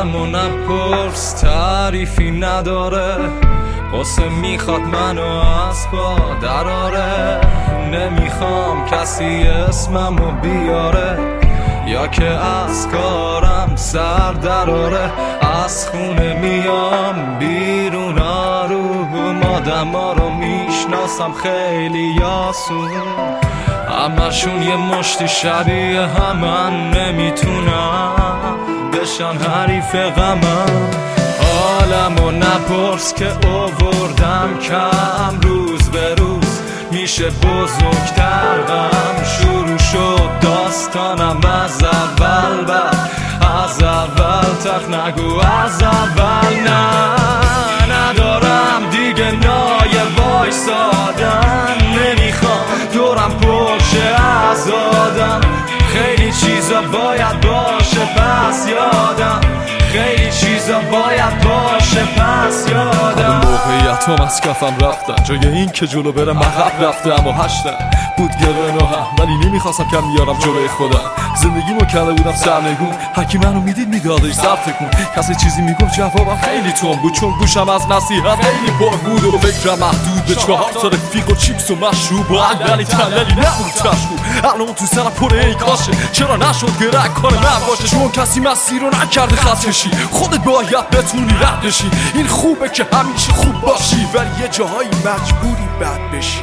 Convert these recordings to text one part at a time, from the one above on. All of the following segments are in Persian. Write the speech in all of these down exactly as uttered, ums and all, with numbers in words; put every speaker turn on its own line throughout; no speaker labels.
حالمو نپرس تعریفی نداره، قصه میخواد منو از پا دراره. نمیخوام کسی اسممو بیاره یا که از کارم سر دراره. از خونه میام بیرون آروم، آدما رو میشناسم خیلی آسون، همشون یه مشتی شبیه همن، نمیتونم بشن حریف غمم. حالمو نپرس که آوردم کم، روز به روز میشه بزرگتر غم. شروع شد داستانم از اول، بعد از اول تخ نگو از اول. نه ندارم دیگه نایه وایسادن، نمیخوام دورم پرشه از آدم. خیلی چیزا باید باشه پس یادم، خیلی چیزا باید باشه پس یادم.
موقعیت هم از کفم رفتن، جای این که جلو برم عقب رفتم و هشتم بود گره نوهم، ولی نمیخواستم کم بیارم جلوی خودم. زندگیمو کرده بودم سرنگون، هرکی منو میدید میدادش سر تکون. کسی چیزی میگفت جوابم خیلی تون بود، چون گوشم از نصیحت خیلی پر بود و فکرم محدود به چهار تا رفیق و چیپس و مشروب و علی تللی نبود تشکو. الان تو سرم پر ای کاشه، چرا نشد که رک کار من باشه؟ چون کسی مسیر رو نکرده خط کشی، خودت باید بتونی رد بشی. این خوبه که همیشه خوب باشی، ولی یه جاهایی مجبوری بد بشی.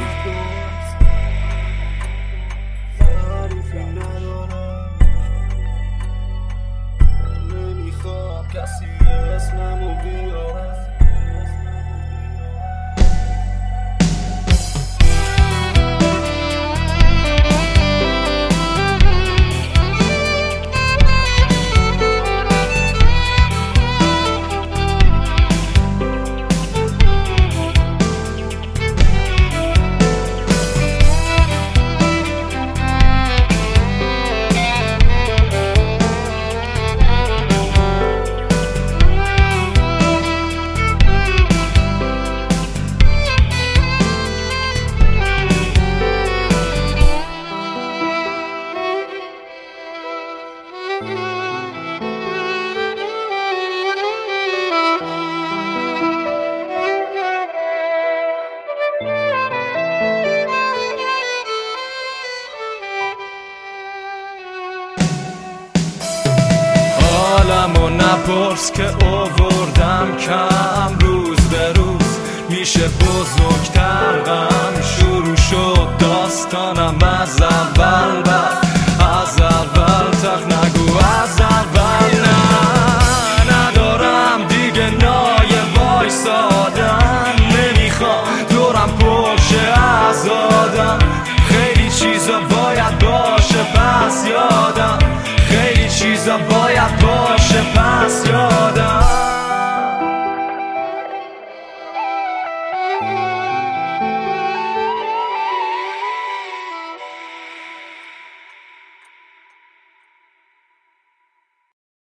نمیخوام کسی اسممو بیاره. حالمو نپرس که آوردم کم، روز به روز میشه بزرگتر غم.